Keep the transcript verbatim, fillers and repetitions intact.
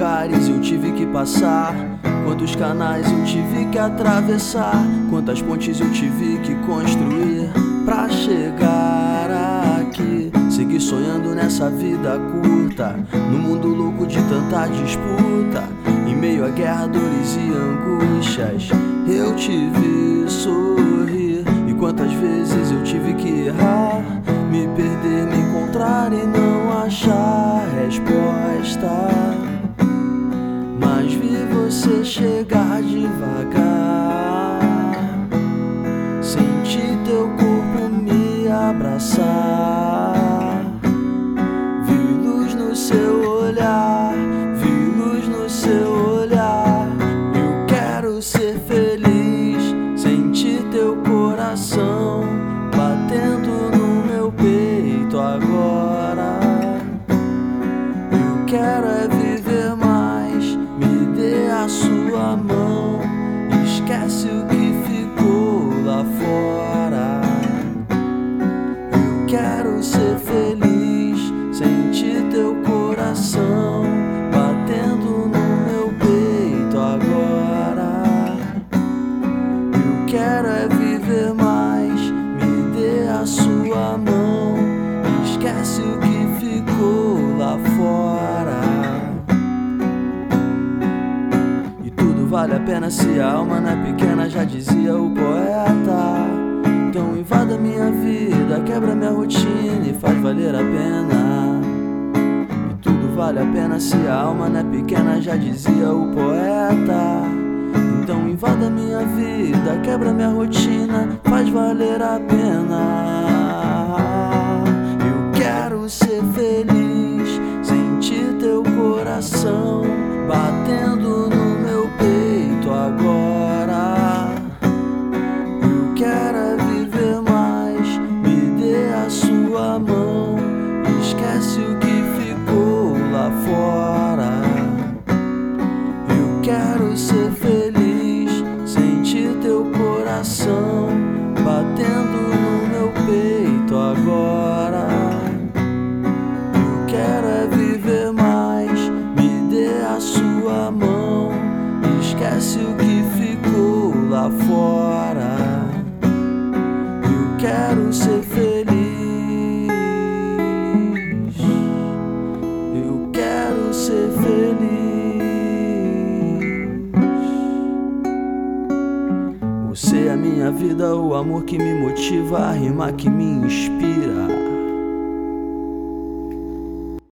lugares eu tive que passar, quantos canais eu tive que atravessar, quantas pontes eu tive que construir pra chegar aqui. Segui sonhando nessa vida curta, no mundo louco de tanta disputa, em meio a guerra, dores e angústias, eu te vi sorrir. E quantas vezes eu tive que errar, me perder, me encontrar e não achar resposta, mas vi você chegar devagar, senti teu corpo me abraçar, vi luz no seu olhar, vi luz no seu olhar. Eu quero ser feliz, senti teu coração batendo no meu peito agora. Eu quero é viver mais, me dê a sua mão, esquece o que ficou lá fora. Eu quero ser feliz, sentir teu coração batendo no meu peito agora. Eu quero é viver mais, me dê a sua mão, esquece o que ficou lá fora. E tudo vale a pena se a alma não é pequena, já dizia o poeta. Então invada minha vida, quebra minha rotina e faz valer a pena. E tudo vale a pena se a alma não é pequena, já dizia o poeta. Então invada minha vida, quebra minha rotina, faz valer a pena. Eu quero ser feliz, sentir teu coração batendo no meu peito agora. Eu quero é viver mais, me dê a sua mão, esquece o que ficou lá fora. Eu quero ser feliz, sentir teu coração batendo no meu peito agora. Eu quero é viver mais, me dê a sua mão, esquece o que ficou lá fora. Eu quero ser feliz, eu quero ser feliz. Você é a minha vida, o amor que me motiva, a rima que me inspira.